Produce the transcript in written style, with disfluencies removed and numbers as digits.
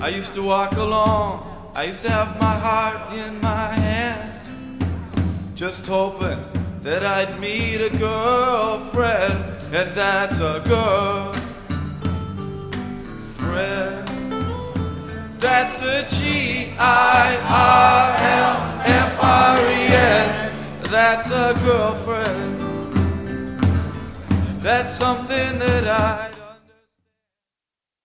I used to walk alone, I used to have my heart in my hands, just hoping that I'd meet a girlfriend, and that's a girlfriend. That's a Girlfriend. That's a girlfriend. That's something that I